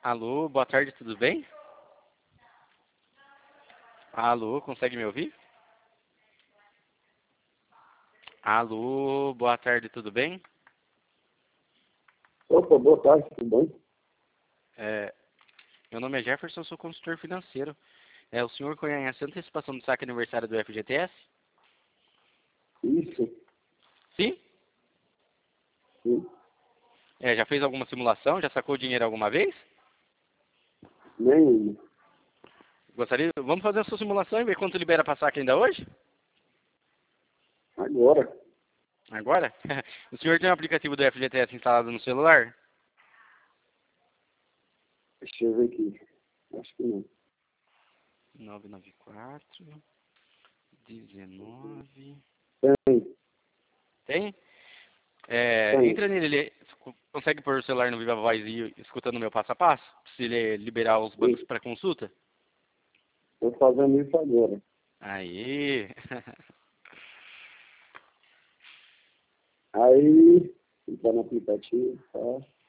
Alô, boa tarde, tudo bem? Alô, consegue me ouvir? Alô, boa tarde, tudo bem? Opa, boa tarde, tudo bem? Meu nome é Jefferson, sou consultor financeiro. O senhor conhece a antecipação do saque aniversário do FGTS? Isso, Sim? sim. Já fez alguma simulação? Já sacou dinheiro alguma vez? Nem Gostaria? Vamos fazer a sua simulação e ver quanto libera para saque ainda hoje? agora. Agora? O senhor tem o aplicativo do FGTS instalado no celular? Deixa eu ver aqui. Acho que não. 994 19. Tem, Tem? tem. Entra nele, ele consegue pôr o celular no Viva Voz e ir escutando o meu passo a passo? Se ele liberar os bancos para consulta? Estou fazendo isso agora. Aí. Aí, entrar no aplicativo, tá?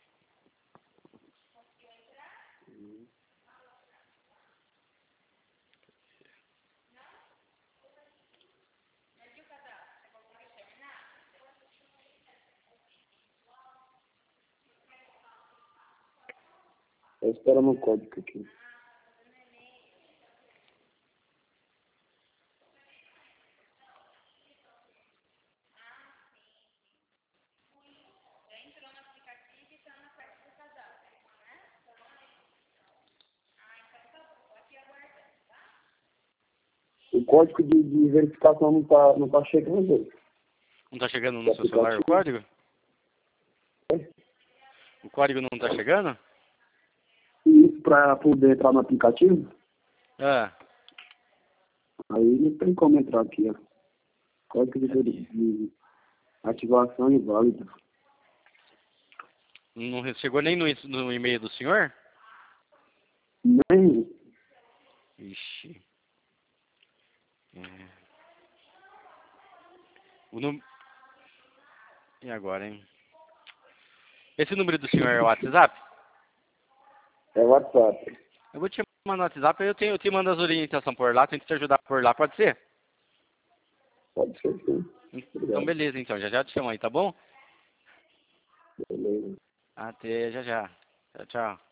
Estou esperando o código aqui. O código de verificação não tá chegando. Não tá chegando O no seu celular o aplicativo. código? O código não tá chegando? Isso para poder entrar no aplicativo. Ah, Aí não tem como entrar aqui, ó. Código de ativação inválida. não chegou nem no e-mail do senhor? Nem. Ixi. O num... E agora, hein? Esse número do senhor é o WhatsApp? É WhatsApp. Eu vou te chamar no WhatsApp, eu te mando as orientações por lá, tento te ajudar por lá, pode ser? Pode ser sim. Então, Obrigado. beleza, então. Já te chamo aí, tá bom? Beleza. Até já já. Tchau, tchau.